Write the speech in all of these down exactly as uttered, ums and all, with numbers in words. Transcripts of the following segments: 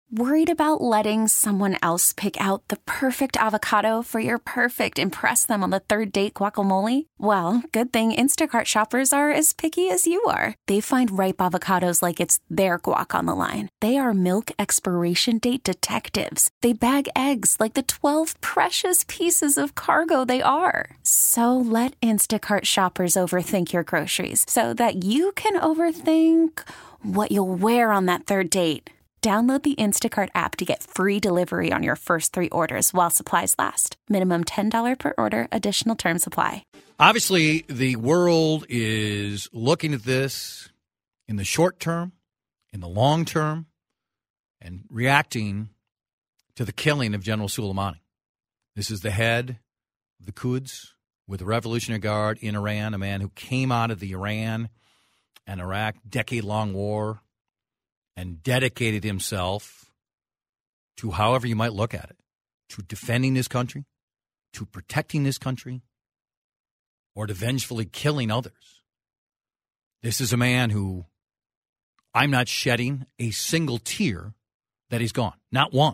Worried about letting someone else pick out the perfect avocado for your perfect impress them on the third date guacamole? Well, good thing Instacart shoppers are as picky as you are. They find ripe avocados like it's their guac on the line. They are milk expiration date detectives. They bag eggs like the twelve precious pieces of cargo they are. So let Instacart shoppers overthink your groceries so that you can overthink what you'll wear on that third date. Download the Instacart app to get free delivery on your first three orders while supplies last. Minimum ten dollars per order. Additional terms apply. Obviously, the world is looking at this in the short term, in the long term, and reacting to the killing of General Soleimani. This is the head of the Quds with the Revolutionary Guard in Iran, a man who came out of the Iran and Iraq decade-long war and dedicated himself to, however you might look at it, to defending this country, to protecting this country, or to vengefully killing others. This is a man who I'm not shedding a single tear that he's gone, not one.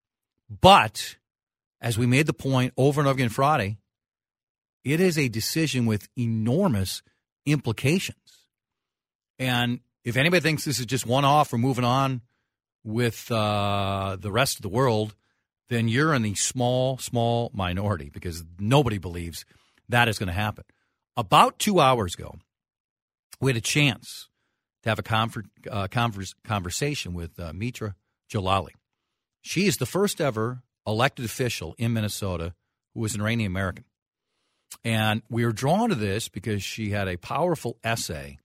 But as we made the point over and over again Friday, it is a decision with enormous implications. And if anybody thinks this is just one-off or moving on with uh, the rest of the world, then you're in the small, small minority because nobody believes that is going to happen. About two hours ago, we had a chance to have a conver- uh, converse- conversation with uh, Mitra Jalali. She is the first ever elected official in Minnesota who is an Iranian American. And we were drawn to this because she had a powerful essay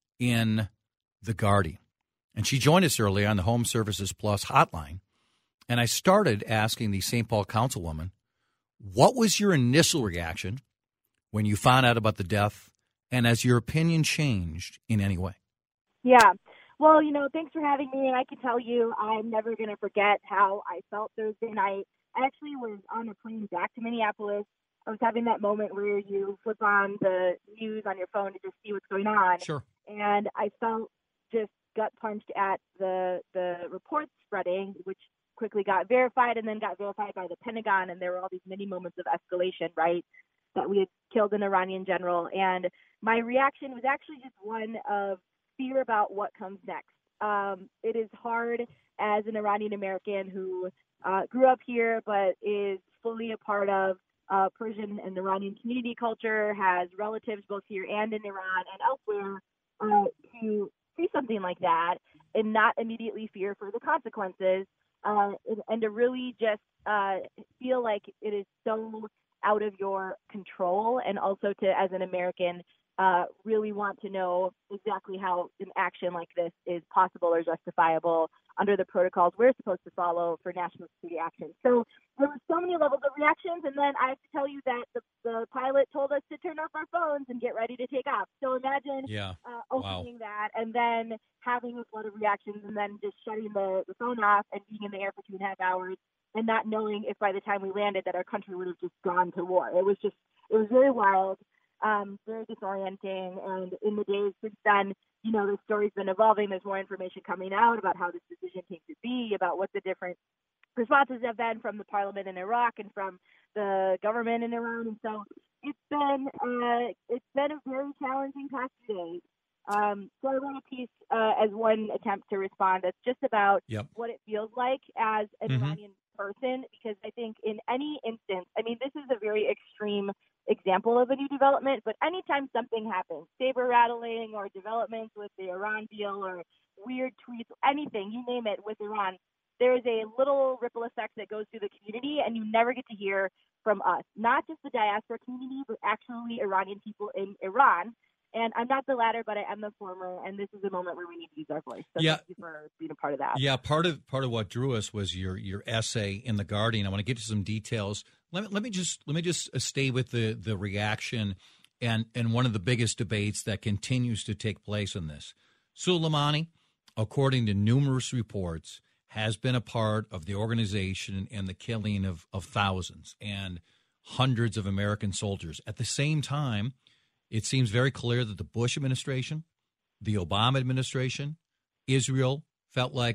in The Guardian. And she joined us earlier on the Home Services Plus hotline. And I started asking the Saint Paul councilwoman, what was your initial reaction when you found out about the death, and has your opinion changed in any way? Yeah. Well, you know, thanks for having me. And I can tell you, I'm never going to forget how I felt Thursday night. I actually was on a plane back to Minneapolis. I was having that moment where you flip on the news on your phone to just see what's going on. Sure. And I felt just gut punched at the the reports spreading, which quickly got verified and then got verified by the Pentagon. And there were all these many moments of escalation, right, that we had killed an Iranian general. And my reaction was actually just one of fear about what comes next. Um, it is hard as an Iranian American who uh, grew up here but is fully a part of uh, Persian and Iranian community culture, has relatives both here and in Iran and elsewhere, uh, to see something like that and not immediately fear for the consequences, uh, and, and to really just uh, feel like it is so out of your control, and also to, as an American, uh, really want to know exactly how an action like this is possible or justifiable under the protocols we're supposed to follow for national security action. So there were so many levels of reactions, and then I have to tell you that the, the pilot told us to turn off our phones and get ready to take off. So imagine yeah. uh, opening wow. that and then having a flood of reactions and then just shutting the, the phone off and being in the air for two and a half hours and not knowing if by the time we landed that our country would have just gone to war. It was just, it was very wild. Um, very disorienting, and in the days since then, you know, the story's been evolving. There's more information coming out about how this decision came to be, about what the different responses have been from the parliament in Iraq and from the government in Iran. And so it's been uh, it's been a very challenging past few days. Um, so I wrote a piece uh, as one attempt to respond that's just about yep. what it feels like as an mm-hmm. Iranian person, because I think in any instance, I mean, this is a very extreme example of a new development, but anytime something happens, saber rattling or developments with the Iran deal or weird tweets, anything, you name it with Iran, there is a little ripple effect that goes through the community, and you never get to hear from us, not just the diaspora community, but actually Iranian people in Iran. And I'm not the latter, but I am the former, and this is a moment where we need to use our voice. So yeah. thank you for being a part of that. Yeah, part of part of what drew us was your your essay in The Guardian. I want to get to some details. Let me let me just let me just stay with the the reaction and and one of the biggest debates that continues to take place in this. Soleimani, according to numerous reports, has been a part of the organization and the killing of, of thousands and hundreds of American soldiers. At the same time, it seems very clear that the Bush administration, the Obama administration, Israel felt like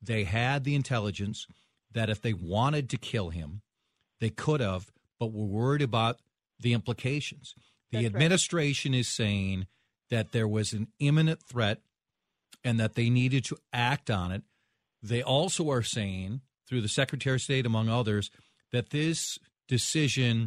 they had the intelligence that if they wanted to kill him, they could have, but were worried about the implications. The That's administration right. is saying that there was an imminent threat and that they needed to act on it. They also are saying, through the Secretary of State, among others, that this decision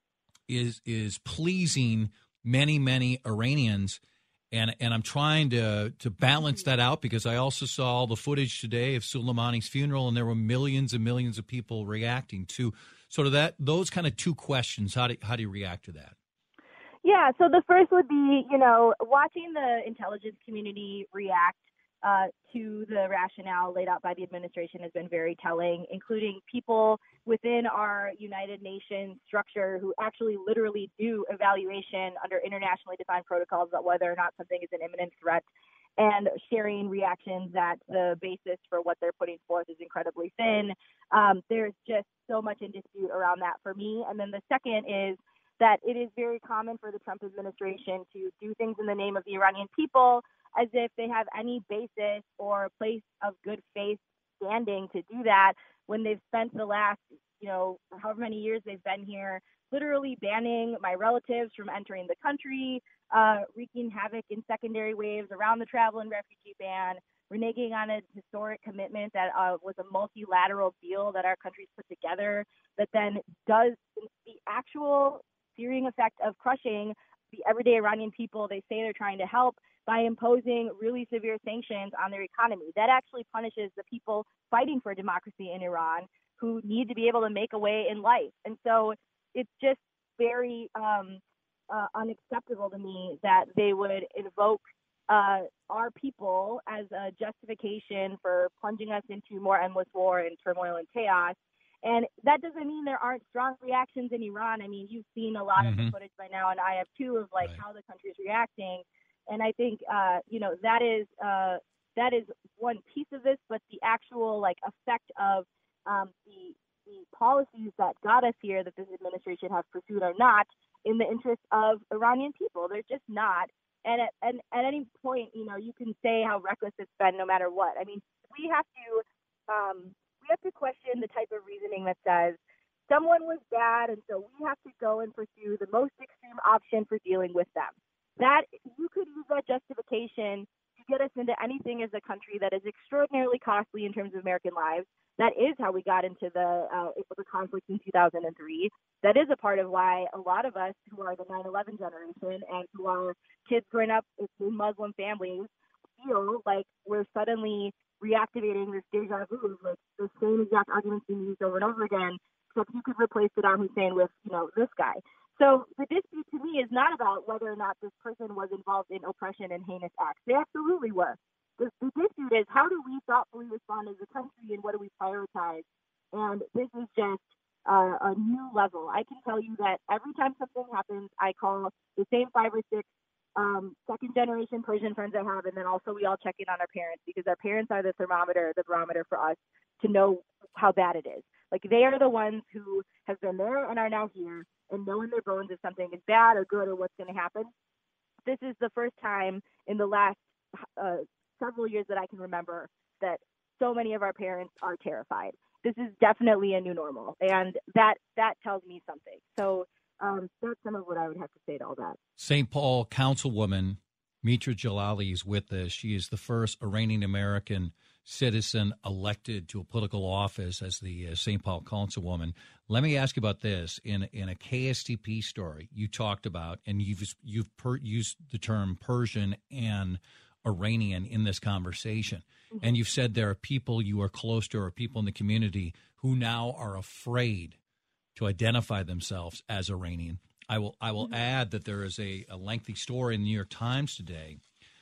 is is pleasing many, many Iranians. And and I'm trying to to balance that out because I also saw all the footage today of Soleimani's funeral, and there were millions and millions of people reacting to sort of that. Those kind of two questions. How do how do you react to that? Yeah. So the first would be, you know, watching the intelligence community react uh, to the rationale laid out by the administration has been very telling, including people within our United Nations structure who actually literally do evaluation under internationally defined protocols about whether or not something is an imminent threat, and sharing reactions that the basis for what they're putting forth is incredibly thin. Um, there's just so much in dispute around that for me. And then the second is that it is very common for the Trump administration to do things in the name of the Iranian people as if they have any basis or place of good faith standing to do that when they've spent the last, you know, however many years they've been here, literally banning my relatives from entering the country, uh, wreaking havoc in secondary waves around the travel and refugee ban, reneging on a historic commitment that uh, was a multilateral deal that our countries put together that then does the actual searing effect of crushing the everyday Iranian people they say they're trying to help by imposing really severe sanctions on their economy. That actually punishes the people fighting for democracy in Iran who need to be able to make a way in life. And so it's just very um, uh, unacceptable to me that they would invoke uh, our people as a justification for plunging us into more endless war and turmoil and chaos. And that doesn't mean there aren't strong reactions in Iran. I mean, you've seen a lot mm-hmm. of the footage by now, and I have too, of like right. how the country is reacting. And I think, uh, you know, that is uh, that is one piece of this, but the actual like effect of um, the the policies that got us here that this administration has pursued are not in the interest of Iranian people. They're just not. And at, and at any point, you know, you can say how reckless it's been no matter what. I mean, we have to um, we have to question the type of reasoning that says someone was bad, and so we have to go and pursue the most extreme option for dealing with them. That you could use that justification to get us into anything as a country that is extraordinarily costly in terms of American lives. That is how we got into the uh, the conflict in two thousand three. That is a part of why a lot of us who are the nine eleven generation and who are kids growing up in Muslim families feel like we're suddenly reactivating this deja vu, like the same exact arguments being used over and over again, except you could replace Saddam Hussein with, you know, this guy. So the dispute to me is not about whether or not this person was involved in oppression and heinous acts. They absolutely were. The, the dispute is how do we thoughtfully respond as a country and what do we prioritize? And this is just uh, a new level. I can tell you that every time something happens, I call the same five or six um, second-generation Persian friends I have, and then also we all check in on our parents because our parents are the thermometer, the barometer for us to know how bad it is. Like they are the ones who have been there and are now here and know in their bones if something is bad or good or what's going to happen. This is the first time in the last uh, several years that I can remember that so many of our parents are terrified. This is definitely a new normal, and that that tells me something. So um, that's some of what I would have to say to all that. Saint Paul Councilwoman Mitra Jalali is with us. She is the first Iranian American citizen elected to a political office as the uh, Saint Paul Councilwoman. Let me ask you about this. In in a K S T P story, you talked about, and you've you've per, used the term Persian and Iranian in this conversation, mm-hmm. and you've said there are people you are close to, or people in the community who now are afraid to identify themselves as Iranian. I will I will mm-hmm. add that there is a, a lengthy story in the New York Times today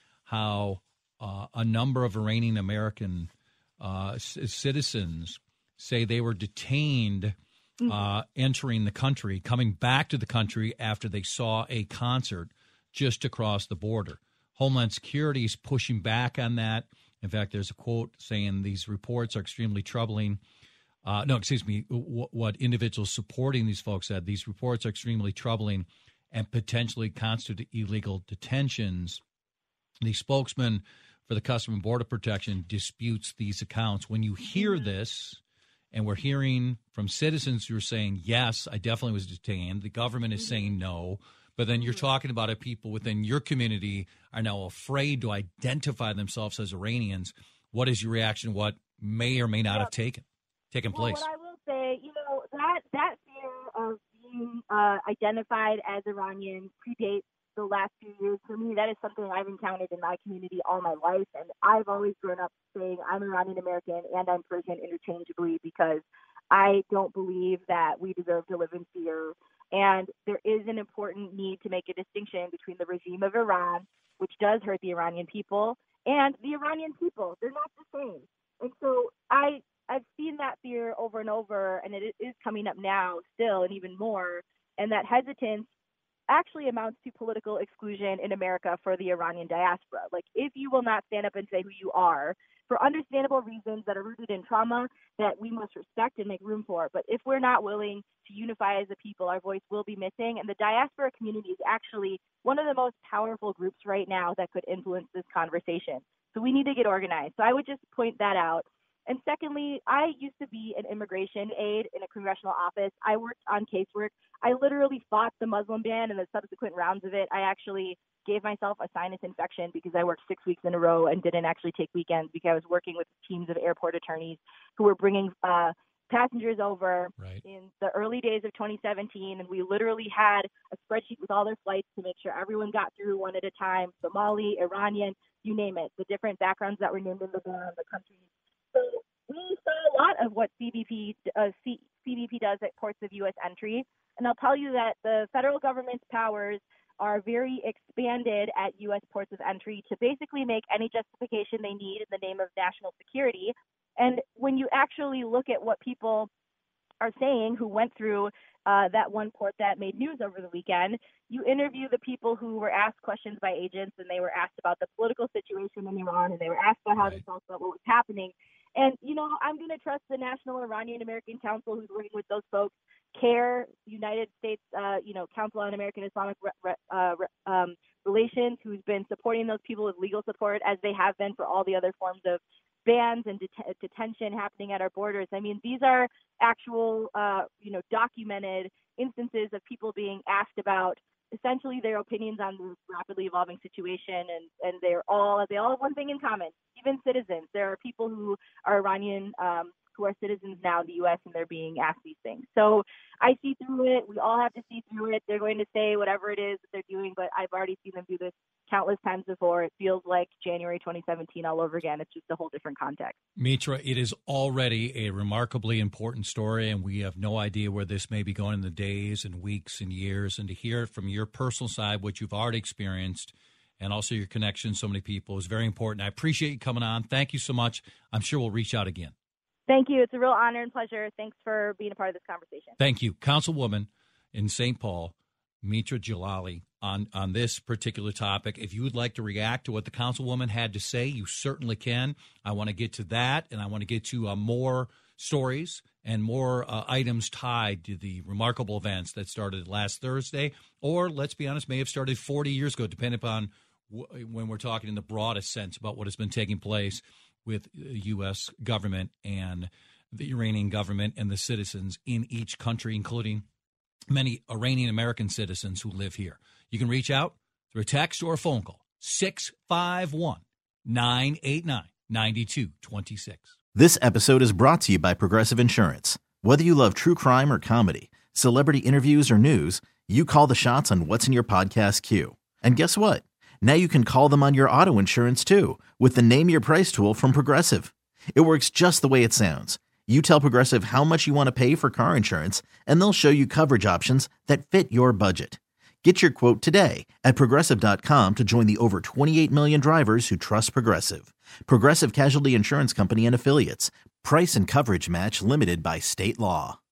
how uh, a number of Iranian American uh, c- citizens say they were detained mm-hmm. uh, entering the country, coming back to the country after they saw a concert just across the border. Homeland Security is pushing back on that. In fact, there's a quote saying these reports are extremely troubling. Uh, no, excuse me, w- what individuals supporting these folks said, these reports are extremely troubling and potentially constitute illegal detentions. The spokesman for the Customs and Border Protection disputes these accounts. When you hear this, and we're hearing from citizens who are saying, yes, I definitely was detained, the government is saying no, but then you're talking about it, people within your community are now afraid to identify themselves as Iranians. What is your reaction? What may or may not yeah. have taken taken well, place? What I will say, you know, that, that fear of being uh, identified as Iranian predates the last few years. For me, that is something I've encountered in my community all my life, and I've always grown up saying I'm Iranian American and I'm Persian interchangeably because I don't believe that we deserve to live in fear. And there is an important need to make a distinction between the regime of Iran, which does hurt the Iranian people, and the Iranian people. They're not the same. And so I, I've seen that fear over and over, and it is coming up now still and even more, and that hesitance actually amounts to political exclusion in America for the Iranian diaspora. Like, if you will not stand up and say who you are for understandable reasons that are rooted in trauma that we must respect and make room for, but if we're not willing to unify as a people, our voice will be missing. And the diaspora community is actually one of the most powerful groups right now that could influence this conversation. So we need to get organized. So I would just point that out. And secondly, I used to be an immigration aide in a congressional office. I worked on casework. I literally fought the Muslim ban and the subsequent rounds of it. I actually gave myself a sinus infection because I worked six weeks in a row and didn't actually take weekends because I was working with teams of airport attorneys who were bringing uh, passengers over right. in the early days of twenty seventeen. And we literally had a spreadsheet with all their flights to make sure everyone got through one at a time, Somali, Iranian, you name it, the different backgrounds that were named in the ban, the countries. So we saw a lot of what C B P, uh, C, CBP does at ports of U S entry. And I'll tell you that the federal government's powers are very expanded at U S ports of entry to basically make any justification they need in the name of national security. And when you actually look at what people are saying who went through uh, that one port that made news over the weekend, you interview the people who were asked questions by agents, and they were asked about the political situation in Iran, and they were asked about how they felt about what was happening. And, you know, I'm going to trust the National Iranian American Council, who's working with those folks, CARE, United States, uh, you know, Council on American Islamic Re- Re- uh, um, Relations, who's been supporting those people with legal support, as they have been for all the other forms of bans and det- detention happening at our borders. I mean, these are actual, uh, you know, documented instances of people being asked about essentially their opinions on the rapidly evolving situation, and, and they're all they all have one thing in common. Even citizens, there are people who are Iranian um, who are citizens now in the U S, and they're being asked these things. So I see through it. We all have to see through it. They're going to say whatever it is that they're doing, but I've already seen them do this countless times before. It feels like January twenty seventeen all over again. It's just a whole different context. Mitra, it is already a remarkably important story, and we have no idea where this may be going in the days and weeks and years. And to hear it from your personal side, what you've already experienced, and also your connection to so many people is very important. I appreciate you coming on. Thank you so much. I'm sure we'll reach out again. Thank you. It's a real honor and pleasure. Thanks for being a part of this conversation. Thank you. Councilwoman in Saint Paul, Mitra Jalali, on, on this particular topic. If you would like to react to what the councilwoman had to say, you certainly can. I want to get to that, and I want to get to uh, more stories and more uh, items tied to the remarkable events that started last Thursday, or, let's be honest, may have started forty years ago, depending upon w- when we're talking in the broadest sense about what has been taking place with U S government and the Iranian government and the citizens in each country, including many Iranian American citizens who live here. You can reach out through a text or a phone call, six five one, nine eight nine, nine two two six. This episode is brought to you by Progressive Insurance. Whether you love true crime or comedy, celebrity interviews or news, you call the shots on what's in your podcast queue. And guess what? Now you can call them on your auto insurance too with the Name Your Price tool from Progressive. It works just the way it sounds. You tell Progressive how much you want to pay for car insurance, and they'll show you coverage options that fit your budget. Get your quote today at Progressive dot com to join the over twenty-eight million drivers who trust Progressive. Progressive Casualty Insurance Company and Affiliates. Price and coverage match limited by state law.